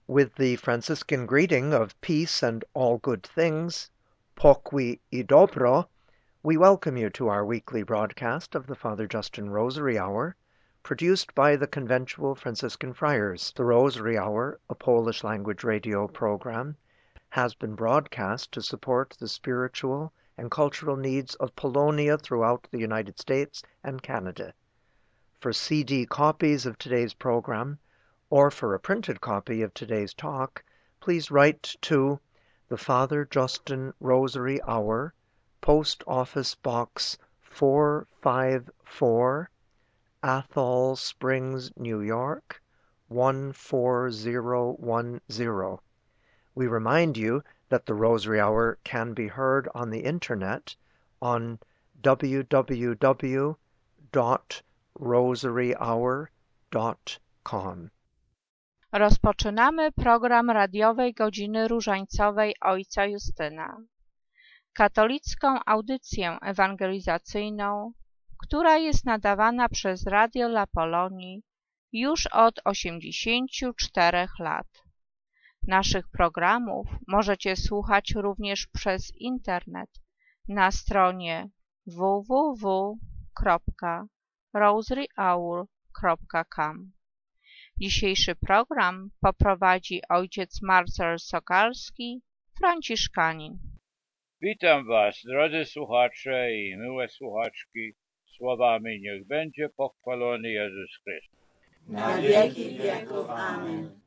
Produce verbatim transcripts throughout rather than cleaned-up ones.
With the Franciscan greeting of peace and all good things, pokój i dobro, we welcome you to our weekly broadcast of the Father Justin Rosary Hour, produced by the Conventual Franciscan Friars. The Rosary Hour, a Polish language radio program, has been broadcast to support the spiritual and cultural needs of Polonia throughout the United States and Canada. For C D copies of today's program, or for a printed copy of today's talk, please write to the Father Justin Rosary Hour, Post Office Box four five four, Athol Springs, New York, one four zero one zero. We remind you that the Rosary Hour can be heard on the internet on w w w dot rosary hour dot com. Rozpoczynamy program radiowej Godziny Różańcowej Ojca Justyna. Katolicką audycję ewangelizacyjną, która jest nadawana przez Radio La Polonii już od osiemdziesięciu czterech lat. Naszych programów możecie słuchać również przez internet na stronie w w w kropka rosary hour kropka com. Dzisiejszy program poprowadzi ojciec Marcel Sokalski, franciszkanin. Witam Was, drodzy słuchacze i miłe słuchaczki, słowami niech będzie pochwalony Jezus Chrystus. Na wieki wieków. Amen.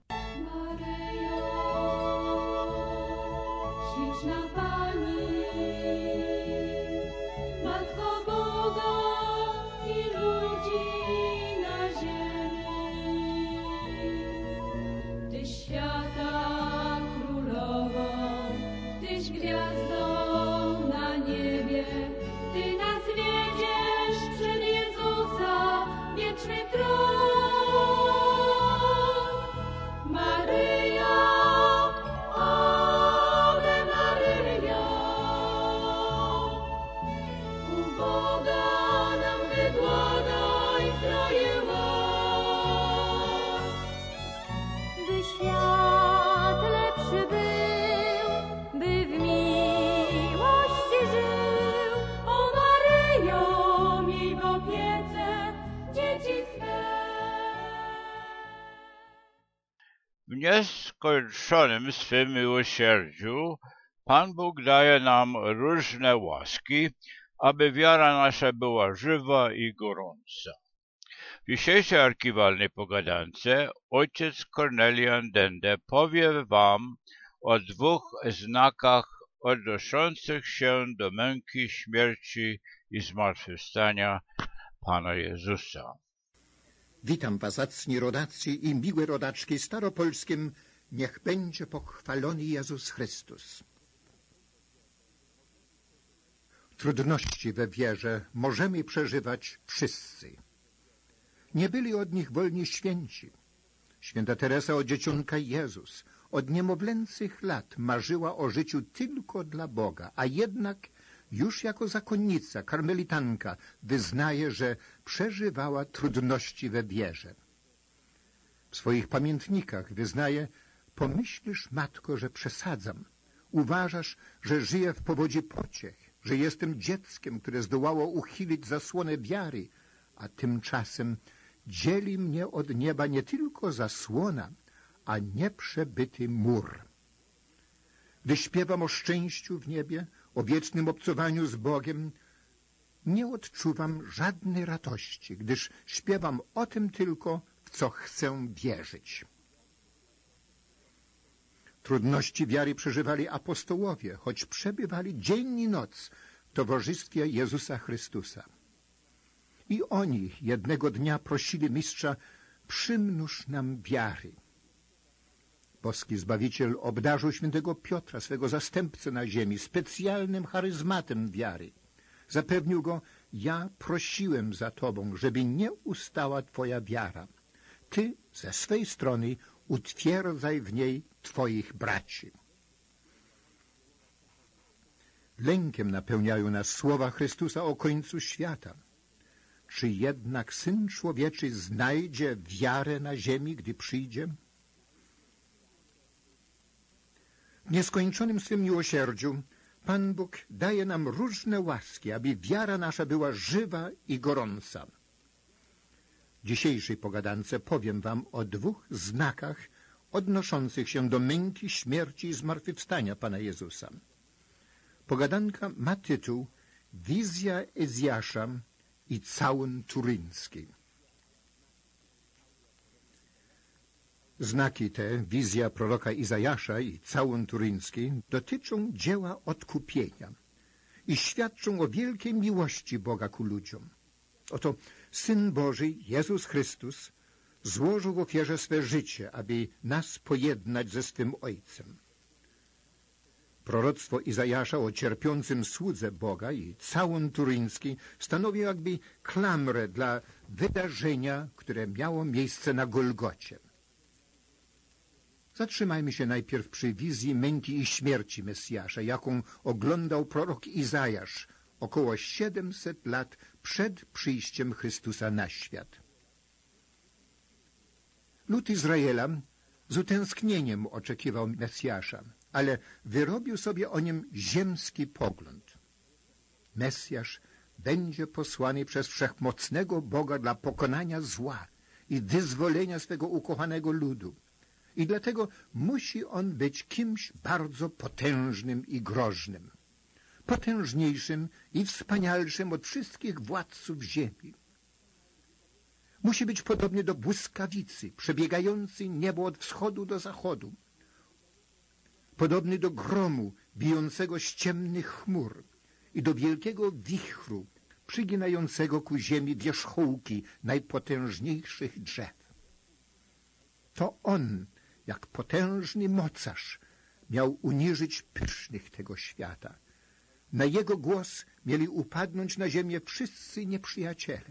Śliczna Pani, Matko Boga i ludzi na ziemi, Tyś świata królową, Tyś gwiazdą na niebie, Ty nas wiedziesz przed Jezusa, wieczny tron. Maryjo, Ave Maryjo, u Boga nam wybłagaj zdroje łask. By świat lepszy był, by w miłości żył, o Maryjo, miej w opiece dzieci swe. W nieskończonym swym miłosierdziu Pan Bóg daje nam różne łaski, aby wiara nasza była żywa i gorąca. W dzisiejszej archiwalnej pogadance ojciec Kornelian Dende powie wam o dwóch znakach odnoszących się do męki, śmierci i zmartwychwstania Pana Jezusa. Witam was, zacni rodacy i miłe rodaczki. Staropolskim niech będzie pochwalony Jezus Chrystus. Trudności we wierze możemy przeżywać wszyscy. Nie byli od nich wolni święci. Święta Teresa od dzieciątka Jezus od niemowlęcych lat marzyła o życiu tylko dla Boga, a jednak już jako zakonnica, karmelitanka wyznaje, że przeżywała trudności we wierze. W swoich pamiętnikach wyznaje: pomyślisz, matko, że przesadzam. Uważasz, że żyję w powodzi pociech, że jestem dzieckiem, które zdołało uchylić zasłonę wiary, a tymczasem dzieli mnie od nieba nie tylko zasłona, a nieprzebyty mur. Gdy śpiewam o szczęściu w niebie, o wiecznym obcowaniu z Bogiem, nie odczuwam żadnej radości, gdyż śpiewam o tym tylko, w co chcę wierzyć. Trudności wiary przeżywali apostołowie, choć przebywali dzień i noc w towarzystwie Jezusa Chrystusa. I oni jednego dnia prosili Mistrza: przymnóż nam wiary. Boski Zbawiciel obdarzył świętego Piotra, swego zastępcę na ziemi, specjalnym charyzmatem wiary. Zapewnił go: ja prosiłem za tobą, żeby nie ustała twoja wiara. Ty ze swej strony utwierdzaj w niej twoich braci. Lękiem napełniają nas słowa Chrystusa o końcu świata. Czy jednak Syn Człowieczy znajdzie wiarę na ziemi, gdy przyjdzie? W nieskończonym swym miłosierdziu Pan Bóg daje nam różne łaski, aby wiara nasza była żywa i gorąca. W dzisiejszej pogadance powiem wam o dwóch znakach odnoszących się do męki, śmierci i zmartwychwstania Pana Jezusa. Pogadanka ma tytuł Wizja Ezjasza i całun turyński. Znaki te, wizja proroka Izajasza i całun turyński, dotyczą dzieła odkupienia i świadczą o wielkiej miłości Boga ku ludziom. Oto Syn Boży, Jezus Chrystus, złożył w ofierze swe życie, aby nas pojednać ze swym Ojcem. Proroctwo Izajasza o cierpiącym słudze Boga i całun turyński stanowi jakby klamrę dla wydarzenia, które miało miejsce na Golgocie. Zatrzymajmy się najpierw przy wizji męki i śmierci Mesjasza, jaką oglądał prorok Izajasz około siedemset lat przed przyjściem Chrystusa na świat. Lud Izraela z utęsknieniem oczekiwał Mesjasza, ale wyrobił sobie o nim ziemski pogląd. Mesjasz będzie posłany przez wszechmocnego Boga dla pokonania zła i wyzwolenia swego ukochanego ludu. I dlatego musi on być kimś bardzo potężnym i groźnym. Potężniejszym i wspanialszym od wszystkich władców ziemi. Musi być podobny do błyskawicy, przebiegającej niebo od wschodu do zachodu. Podobny do gromu bijącego z ciemnych chmur i do wielkiego wichru przyginającego ku ziemi wierzchołki najpotężniejszych drzew. To on, jak potężny mocarz, miał uniżyć pysznych tego świata. Na jego głos mieli upadnąć na ziemię wszyscy nieprzyjaciele.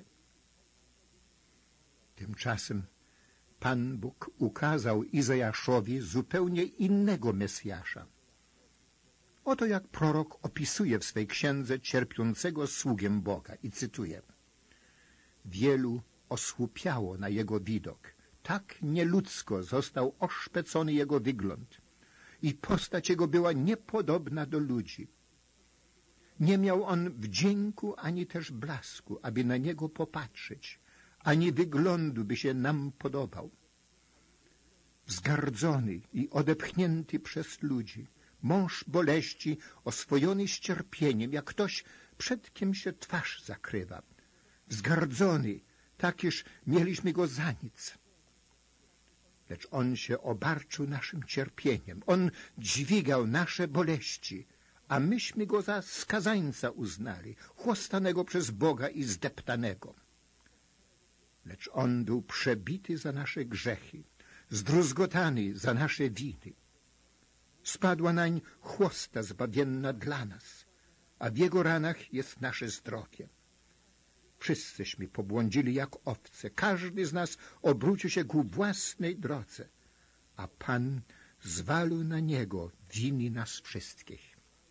Tymczasem Pan Bóg ukazał Izajaszowi zupełnie innego Mesjasza. Oto jak prorok opisuje w swej księdze cierpiącego sługę Boga i cytuję: Wielu osłupiało na jego widok. Tak nieludzko został oszpecony jego wygląd i postać jego była niepodobna do ludzi. Nie miał on wdzięku ani też blasku, aby na niego popatrzeć, ani wyglądu by się nam podobał. Wzgardzony i odepchnięty przez ludzi, mąż boleści, oswojony z cierpieniem, jak ktoś, przed kim się twarz zakrywa. Wzgardzony, tak iż mieliśmy go za nic. Lecz on się obarczył naszym cierpieniem. On dźwigał nasze boleści, a myśmy go za skazańca uznali, chłostanego przez Boga i zdeptanego. Lecz on był przebity za nasze grzechy, zdruzgotany za nasze winy. Spadła nań chłosta zbawienna dla nas, a w jego ranach jest nasze zdrowie. Wszyscyśmy pobłądzili jak owce, każdy z nas obrócił się ku własnej drodze, a Pan zwalił na niego winy nas wszystkich.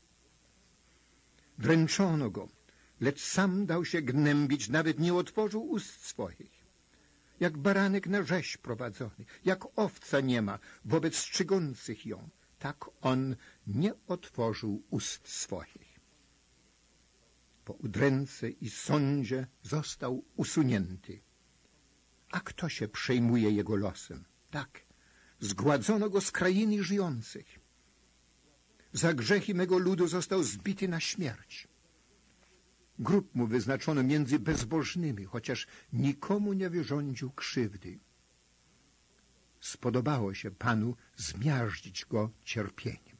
Dręczono go, lecz sam dał się gnębić, nawet nie otworzył ust swoich. Jak baranek na rzeź prowadzony, jak owca niema wobec strzygących ją, tak on nie otworzył ust swoich. Po udręce i sądzie został usunięty. A kto się przejmuje jego losem? Tak, zgładzono go z krainy żyjących. Za grzechy mego ludu został zbity na śmierć. Grób mu wyznaczono między bezbożnymi, chociaż nikomu nie wyrządził krzywdy. Spodobało się Panu zmiażdżyć go cierpieniem.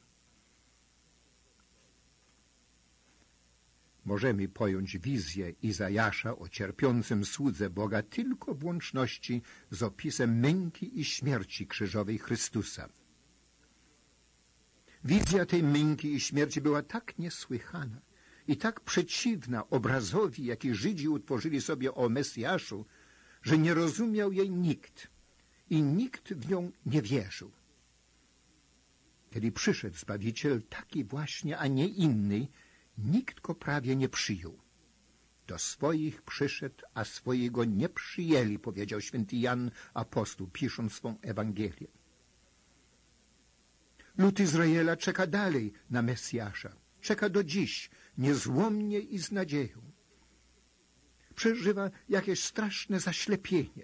Możemy pojąć wizję Izajasza o cierpiącym słudze Boga tylko w łączności z opisem męki i śmierci krzyżowej Chrystusa. Wizja tej męki i śmierci była tak niesłychana i tak przeciwna obrazowi, jaki Żydzi utworzyli sobie o Mesjaszu, że nie rozumiał jej nikt i nikt w nią nie wierzył. Kiedy przyszedł Zbawiciel, taki właśnie, a nie inny, nikt go prawie nie przyjął. Do swoich przyszedł, a swojego nie przyjęli, powiedział święty Jan apostoł, pisząc swą Ewangelię. Lud Izraela czeka dalej na Mesjasza. Czeka do dziś, niezłomnie i z nadzieją. Przeżywa jakieś straszne zaślepienie.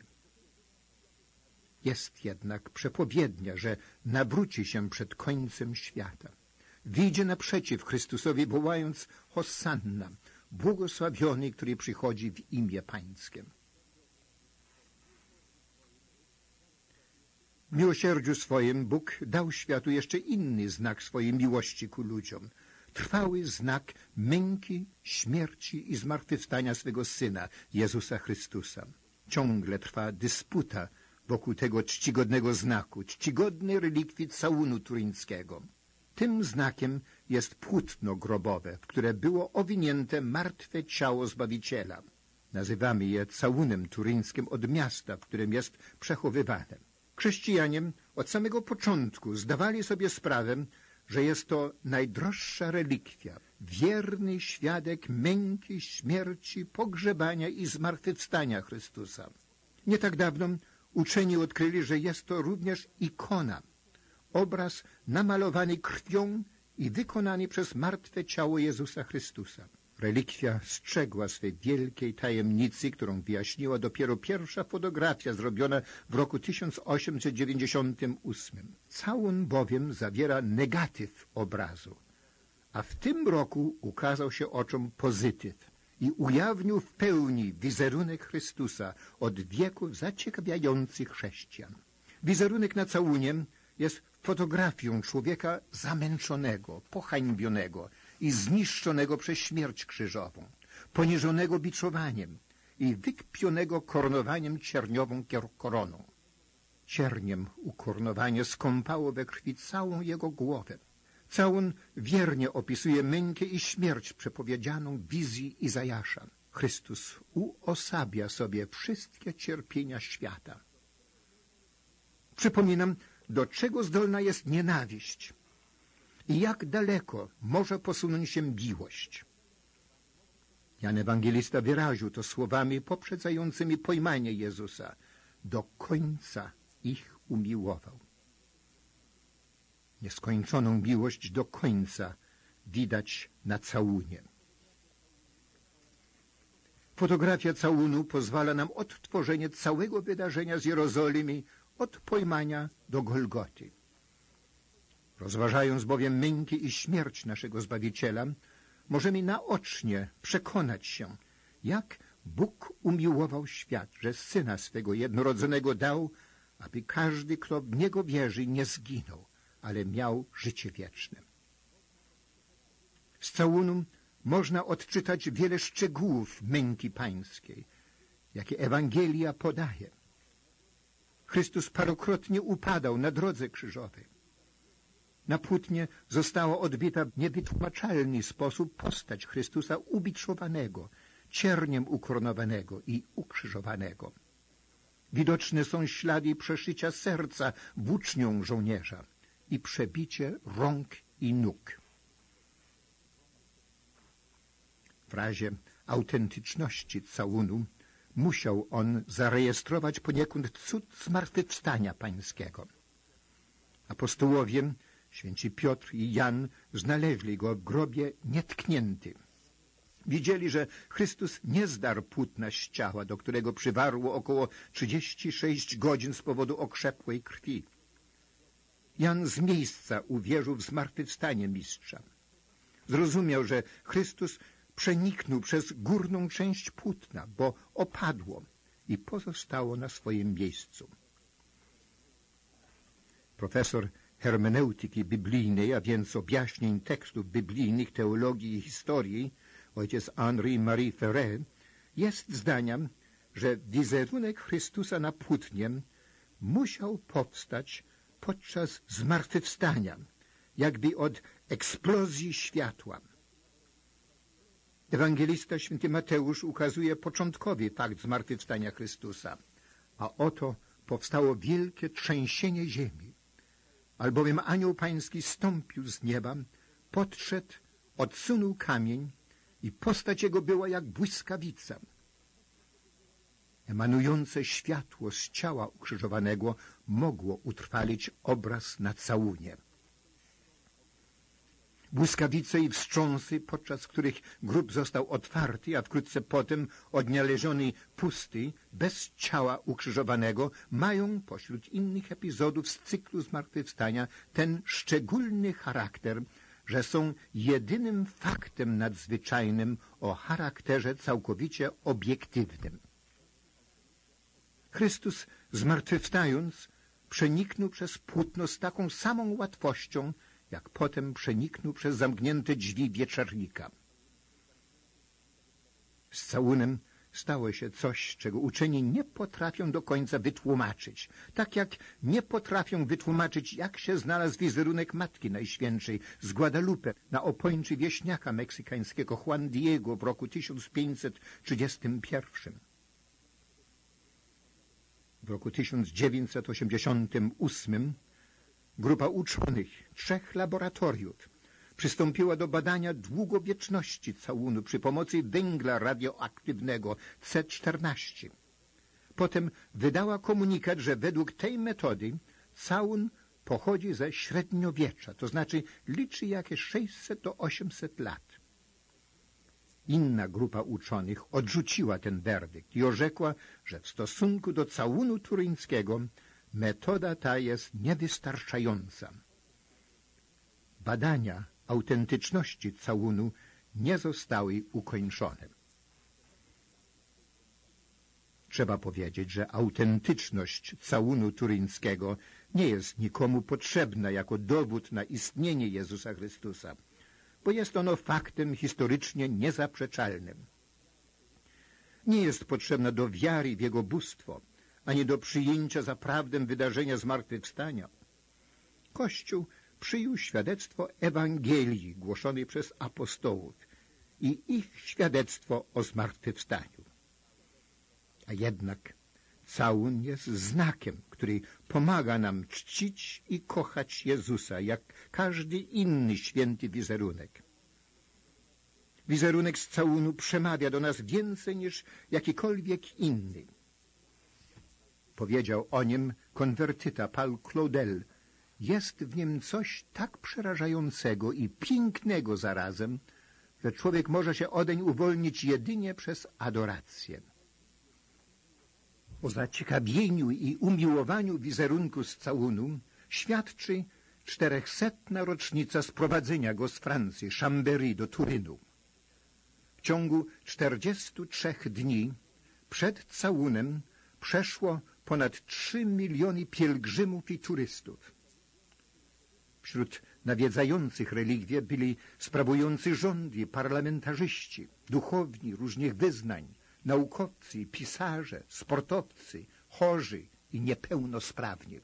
Jest jednak przepowiednia, że nawróci się przed końcem świata. Wyjdzie naprzeciw Chrystusowi, wołając Hosanna, błogosławiony, który przychodzi w imię Pańskie. W miłosierdziu swoim Bóg dał światu jeszcze inny znak swojej miłości ku ludziom. Trwały znak męki, śmierci i zmartwychwstania swego Syna, Jezusa Chrystusa. Ciągle trwa dysputa wokół tego czcigodnego znaku, czcigodnej relikwii całunu turyńskiego. Tym znakiem jest płótno grobowe, w które było owinięte martwe ciało Zbawiciela. Nazywamy je całunem turyńskim od miasta, w którym jest przechowywane. Chrześcijanie od samego początku zdawali sobie sprawę, że jest to najdroższa relikwia, wierny świadek męki, śmierci, pogrzebania i zmartwychwstania Chrystusa. Nie tak dawno uczeni odkryli, że jest to również ikona, obraz namalowany krwią i wykonany przez martwe ciało Jezusa Chrystusa. Relikwia strzegła swej wielkiej tajemnicy, którą wyjaśniła dopiero pierwsza fotografia zrobiona w roku tysiąc osiemset dziewięćdziesiątym ósmym. Całun bowiem zawiera negatyw obrazu, a w tym roku ukazał się oczom pozytyw i ujawnił w pełni wizerunek Chrystusa od wieków zaciekawiających chrześcijan. Wizerunek na całunie jest fotografią człowieka zamęczonego, pohańbionego i zniszczonego przez śmierć krzyżową, poniżonego biczowaniem i wykpionego koronowaniem cierniową koroną. Cierniem ukoronowanie skąpało we krwi całą jego głowę. Całun wiernie opisuje mękę i śmierć przepowiedzianą w wizji Izajasza. Chrystus uosabia sobie wszystkie cierpienia świata. Przypominam, do czego zdolna jest nienawiść i jak daleko może posunąć się miłość. Jan Ewangelista wyraził to słowami poprzedzającymi pojmanie Jezusa. Do końca ich umiłował. Nieskończoną miłość do końca widać na całunie. Fotografia całunu pozwala nam odtworzenie całego wydarzenia z Jerozolimy od pojmania do Golgoty. Rozważając bowiem męki i śmierć naszego Zbawiciela, możemy naocznie przekonać się, jak Bóg umiłował świat, że Syna swego jednorodzonego dał, aby każdy, kto w Niego wierzy, nie zginął, ale miał życie wieczne. Z całunu można odczytać wiele szczegółów męki pańskiej, jakie Ewangelia podaje. Chrystus parokrotnie upadał na drodze krzyżowej. Na płótnie została odbita w niewytłumaczalny sposób postać Chrystusa ubiczowanego, cierniem ukoronowanego i ukrzyżowanego. Widoczne są ślady przeszycia serca włócznią żołnierza i przebicie rąk i nóg. W razie autentyczności całunu musiał on zarejestrować poniekąd cud zmartwychwstania pańskiego. Apostołowie, święci Piotr i Jan, znaleźli go w grobie nietknięty. Widzieli, że Chrystus nie zdarł płótna z ciała, do którego przywarło około trzydzieści sześć godzin z powodu okrzepłej krwi. Jan z miejsca uwierzył w zmartwychwstanie mistrza. Zrozumiał, że Chrystus przeniknął przez górną część płótna, bo opadło i pozostało na swoim miejscu. Profesor hermeneutyki biblijnej, a więc objaśnień tekstów biblijnych, teologii i historii, ojciec Henri-Marie Ferret, jest zdania, że wizerunek Chrystusa na płótnie musiał powstać podczas zmartwychwstania, jakby od eksplozji światła. Ewangelista święty Mateusz ukazuje początkowy fakt zmartwychwstania Chrystusa, a oto powstało wielkie trzęsienie ziemi, albowiem anioł pański stąpił z nieba, podszedł, odsunął kamień i postać jego była jak błyskawica. Emanujące światło z ciała ukrzyżowanego mogło utrwalić obraz na całunie. błyskawice i wstrząsy, podczas których grób został otwarty, a wkrótce potem odnaleziony pusty, bez ciała ukrzyżowanego, mają pośród innych epizodów z cyklu zmartwychwstania ten szczególny charakter, że są jedynym faktem nadzwyczajnym o charakterze całkowicie obiektywnym. Chrystus, zmartwychwstając, przeniknął przez płótno z taką samą łatwością, jak potem przeniknął przez zamknięte drzwi wieczornika. Z całunem stało się coś, czego uczeni nie potrafią do końca wytłumaczyć. Tak jak nie potrafią wytłumaczyć, jak się znalazł wizerunek Matki Najświętszej z Guadalupe na opończy wieśniaka meksykańskiego Juan Diego w roku tysiąc pięćset trzydziestym pierwszym. W roku tysiąc dziewięćset osiemdziesiątym ósmym grupa uczonych trzech laboratoriów przystąpiła do badania długowieczności całunu przy pomocy węgla radioaktywnego C czternaście. Potem wydała komunikat, że według tej metody całun pochodzi ze średniowiecza, to znaczy liczy jakieś sześćset do osiemset lat. Inna grupa uczonych odrzuciła ten werdykt i orzekła, że w stosunku do całunu turyńskiego metoda ta jest niewystarczająca. Badania autentyczności całunu nie zostały ukończone. Trzeba powiedzieć, że autentyczność całunu turyńskiego nie jest nikomu potrzebna jako dowód na istnienie Jezusa Chrystusa, bo jest ono faktem historycznie niezaprzeczalnym. Nie jest potrzebna do wiary w Jego bóstwo, ani do przyjęcia za prawdę wydarzenia zmartwychwstania. Kościół przyjął świadectwo Ewangelii głoszonej przez apostołów i ich świadectwo o zmartwychwstaniu. A jednak całun jest znakiem, który pomaga nam czcić i kochać Jezusa, jak każdy inny święty wizerunek. Wizerunek z całunu przemawia do nas więcej niż jakikolwiek inny. Powiedział o nim konwertyta Paul Claudel: jest w nim coś tak przerażającego i pięknego zarazem, że człowiek może się odeń uwolnić jedynie przez adorację. O zaciekawieniu i umiłowaniu wizerunku z całunu świadczy czterechsetna rocznica sprowadzenia go z Francji, Chambéry, do Turynu. W ciągu czterdziestu trzech dni przed całunem przeszło ponad trzy miliony pielgrzymów i turystów. Wśród nawiedzających relikwie byli sprawujący rządy, parlamentarzyści, duchowni różnych wyznań, naukowcy, pisarze, sportowcy, chorzy i niepełnosprawni.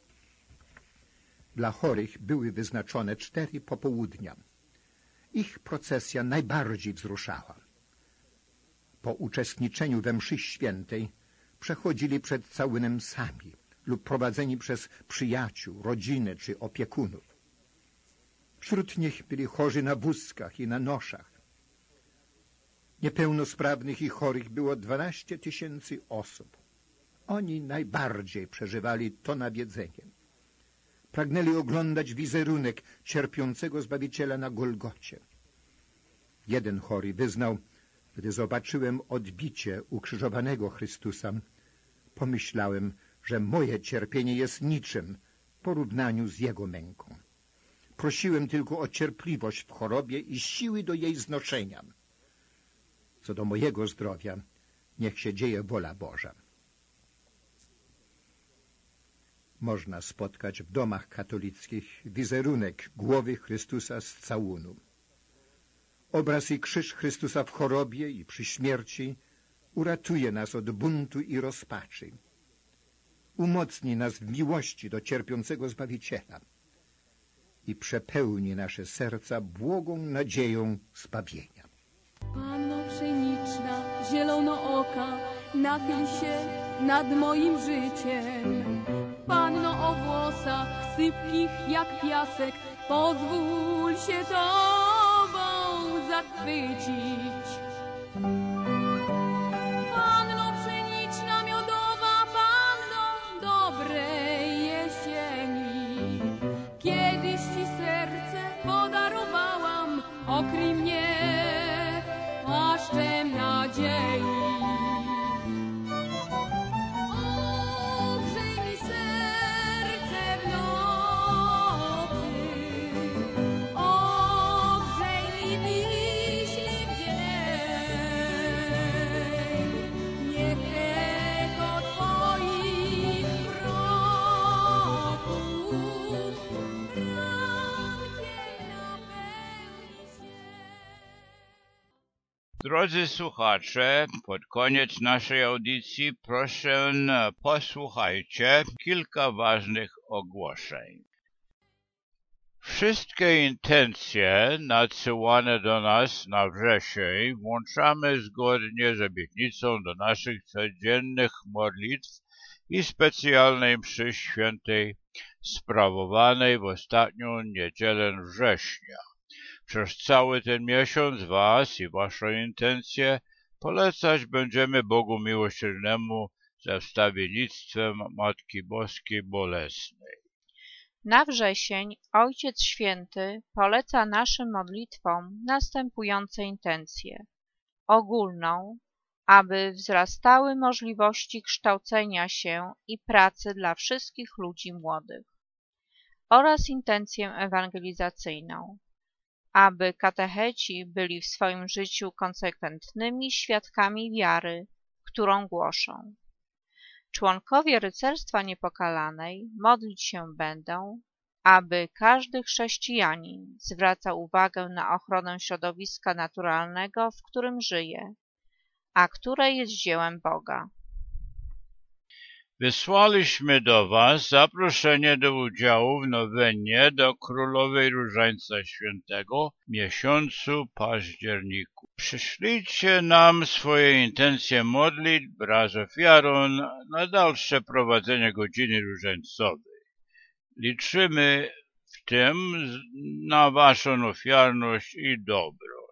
Dla chorych były wyznaczone cztery popołudnia. Ich procesja najbardziej wzruszała. Po uczestniczeniu we mszy świętej przechodzili przed całunem sami lub prowadzeni przez przyjaciół, rodzinę czy opiekunów. Wśród nich byli chorzy na wózkach i na noszach. Niepełnosprawnych i chorych było dwanaście tysięcy osób. Oni najbardziej przeżywali to nawiedzenie. Pragnęli oglądać wizerunek cierpiącego Zbawiciela na Golgocie. Jeden chory wyznał: gdy zobaczyłem odbicie ukrzyżowanego Chrystusa, pomyślałem, że moje cierpienie jest niczym w porównaniu z Jego męką. Prosiłem tylko o cierpliwość w chorobie i siły do jej znoszenia. Co do mojego zdrowia, niech się dzieje wola Boża. Można spotkać w domach katolickich wizerunek głowy Chrystusa z całunu. Obraz i krzyż Chrystusa w chorobie i przy śmierci uratuje nas od buntu i rozpaczy. Umocni nas w miłości do cierpiącego Zbawiciela i przepełni nasze serca błogą nadzieją zbawienia. Panno pszeniczna, zielonooka, nachyl się nad moim życiem. Panno o włosach sypkich jak piasek, pozwól się Tobą zachwycić. Panno pszeniczna, miodowa, Panno dobrej jesieni, kiedyś Ci serce podarowała, okryj mnie płaszczem nadziei. Ogrzej mi serce w nocy, ogrzej mi myśli w dzień. Niech echo Twoich kroków rankiem napełni się. Drodzy słuchacze, pod koniec naszej audycji proszę posłuchajcie kilka ważnych ogłoszeń. Wszystkie intencje nadsyłane do nas na wrzesień włączamy zgodnie z obietnicą do naszych codziennych modlitw i specjalnej mszy świętej sprawowanej w ostatnią niedzielę września. Przez cały ten miesiąc was i wasze intencje polecać będziemy Bogu Miłosiernemu ze wstawiennictwem Matki Boskiej Bolesnej. Na wrzesień Ojciec Święty poleca naszym modlitwom następujące intencje. Ogólną, aby wzrastały możliwości kształcenia się i pracy dla wszystkich ludzi młodych. Oraz intencję ewangelizacyjną, aby katecheci byli w swoim życiu konsekwentnymi świadkami wiary, którą głoszą. Członkowie Rycerstwa Niepokalanej modlić się będą, aby każdy chrześcijanin zwracał uwagę na ochronę środowiska naturalnego, w którym żyje, a które jest dziełem Boga. Wysłaliśmy do was zaproszenie do udziału w nowennie do Królowej Różańca Świętego w miesiącu październiku. Przyślijcie nam swoje intencje modlitw wraz z ofiarą na dalsze prowadzenie godziny różańcowej. Liczymy w tym na waszą ofiarność i dobroć.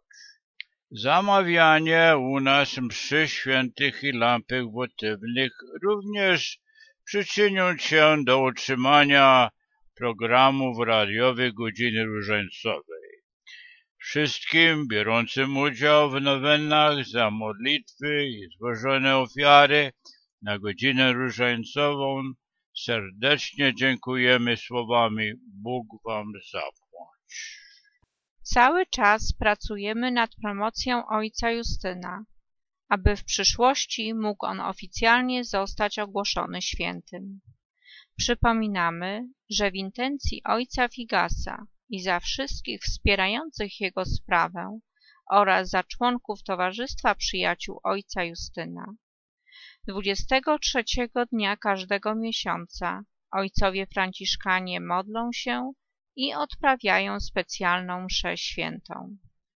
Zamawianie u nas mszy świętych i lampek wotywnych również przyczynią się do utrzymania programów radiowych godziny różańcowej. Wszystkim biorącym udział w nowennach za modlitwy i złożone ofiary na godzinę różańcową serdecznie dziękujemy słowami Bóg wam zapłać. Cały czas pracujemy nad promocją ojca Justyna, aby w przyszłości mógł on oficjalnie zostać ogłoszony świętym. Przypominamy, że w intencji ojca Figasa i za wszystkich wspierających jego sprawę oraz za członków Towarzystwa Przyjaciół ojca Justyna dwudziestego trzeciego dnia każdego miesiąca ojcowie franciszkanie modlą się i odprawiają specjalną mszę świętą.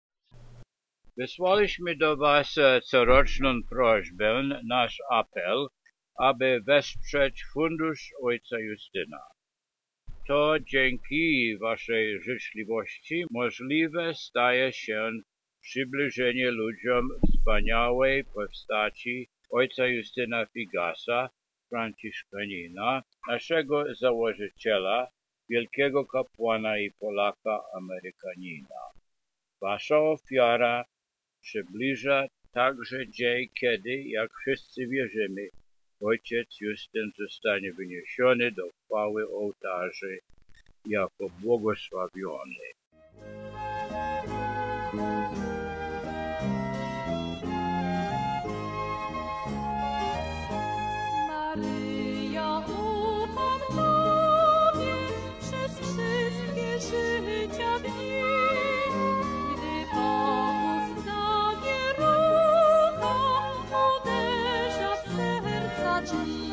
Wysłaliśmy do was coroczną prośbę, nasz apel, aby wesprzeć fundusz ojca Justyna. To dzięki waszej życzliwości możliwe staje się przybliżenie ludziom wspaniałej postaci ojca Justyna Figasa, franciszkanina, naszego założyciela, wielkiego kapłana i Polaka Amerykanina. Wasza ofiara przybliża także dzień, kiedy, jak wszyscy wierzymy, ojciec Justyn zostanie wyniesiony do chwały ołtarzy jako błogosławiony. Maryjo, ufam Tobie przez wszystkie życia dni. Gdy pokus zawierucha uderza w serca drzwi,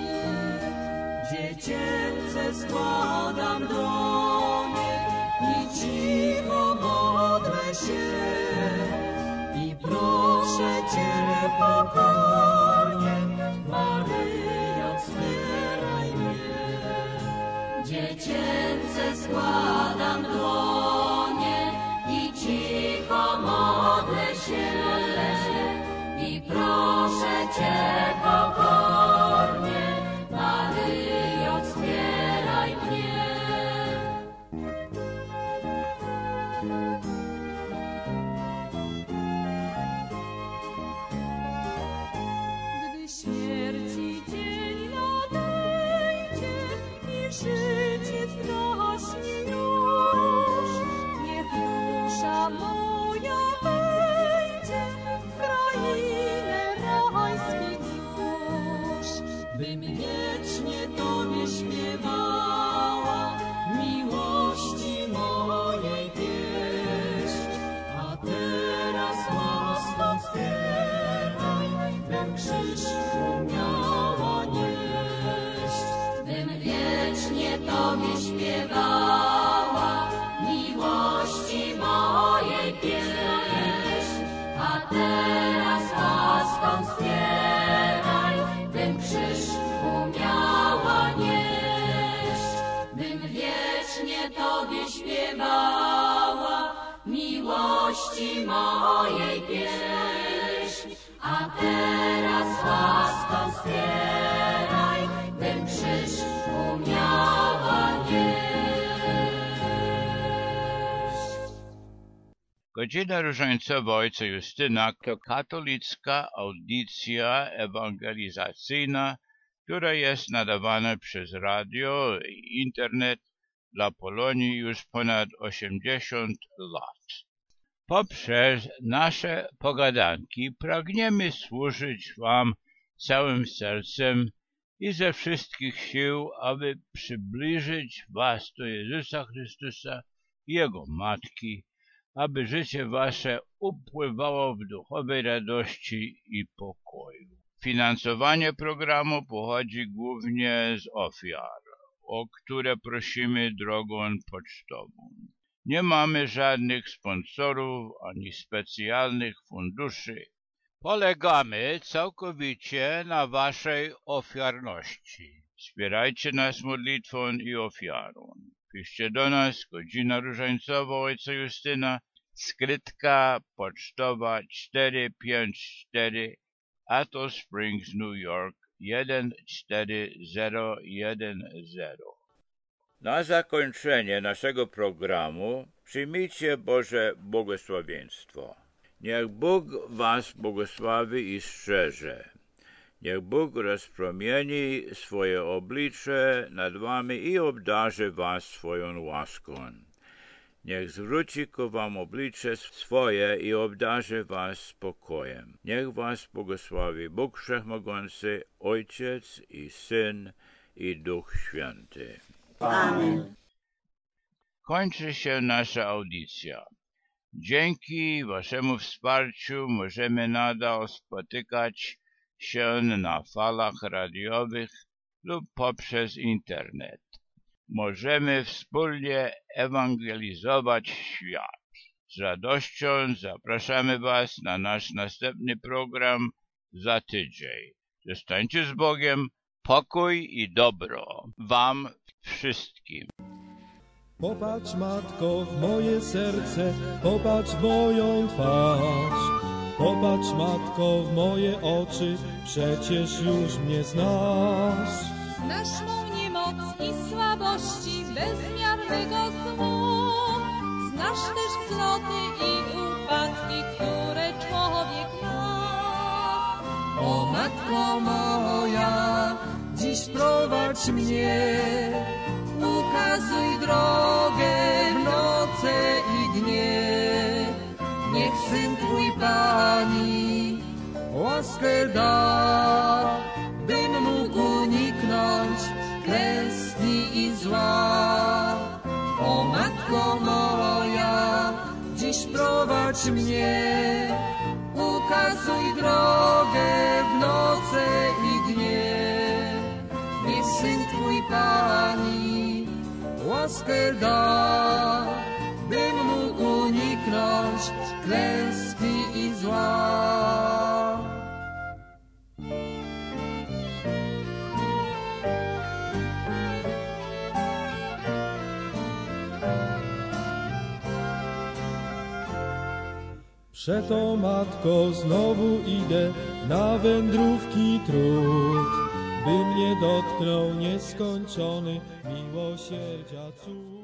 dziecięce składam dłonie i cicho modlę się i proszę Cię pokornie, Maryjo, wspieraj mnie. Dziecięce składam dłonie i cicho modlę się i proszę Cię pokornie, Maryjo, wspieraj mnie. miłości mojej pieśń, a teraz łaską wspieraj, bym krzyż umiała nieść. Godzina Różańcowa Ojca Justyna to katolicka audycja ewangelizacyjna, która jest nadawana przez radio i internet dla Polonii już ponad osiemdziesiąt lat. Poprzez nasze pogadanki pragniemy służyć Wam całym sercem i ze wszystkich sił, aby przybliżyć Was do Jezusa Chrystusa i Jego Matki, aby życie Wasze upływało w duchowej radości i pokoju. Finansowanie programu pochodzi głównie z ofiar, o które prosimy drogą pocztową. Nie mamy żadnych sponsorów ani specjalnych funduszy. Polegamy całkowicie na Waszej ofiarności. Wspierajcie nas modlitwą i ofiarą. Piszcie do nas, Godzina Różańcowa Ojca Justyna, skrytka pocztowa cztery pięć cztery, Attle Springs, New York jeden cztery zero jeden zero. Na zakończenie naszego programu przyjmijcie Boże błogosławieństwo. Niech Bóg Was błogosławi i strzeże. Niech Bóg rozpromieni swoje oblicze nad Wami i obdarzy Was swoją łaską. Niech zwróci ku Wam oblicze swoje i obdarzy Was spokojem. Niech Was błogosławi Bóg Wszechmogący, Ojciec i Syn i Duch Święty. Amen. Kończy się nasza audycja. Dzięki Waszemu wsparciu możemy nadal spotykać się na falach radiowych lub poprzez internet. Możemy wspólnie ewangelizować świat. Z radością zapraszamy Was na nasz następny program za tydzień. Zostańcie z Bogiem, pokój i dobro Wam wszystkim. Popatrz, Matko, w moje serce, popatrz w moją twarz. Popatrz, Matko, w moje oczy, przecież już mnie znasz. Znasz mą niemoc i słabości, bezmiarnego złu. Znasz też wzloty i upadki, które człowiek ma. O Matko moja, dziś prowadź mnie, ukazuj drogę w noce i dnie. Niech Syn Twój, Pani, łaskę da, bym mógł uniknąć klęski i zła. O Matko moja, dziś prowadź mnie, ukazuj drogę w noce i dnie. Niech Syn Twój, Pani, łaskę da, bym mógł uniknąć klęski i zła. Przeto, Matko, znowu idę na wędrówki trud, by mnie dotknął nieskończony miłosierdzia cud.